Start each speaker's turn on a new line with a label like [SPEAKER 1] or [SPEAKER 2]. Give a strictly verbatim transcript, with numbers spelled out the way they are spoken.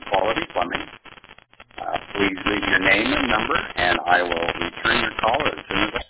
[SPEAKER 1] Quality Plumbing. Uh, please leave your name and number, and I will return your call as soon as I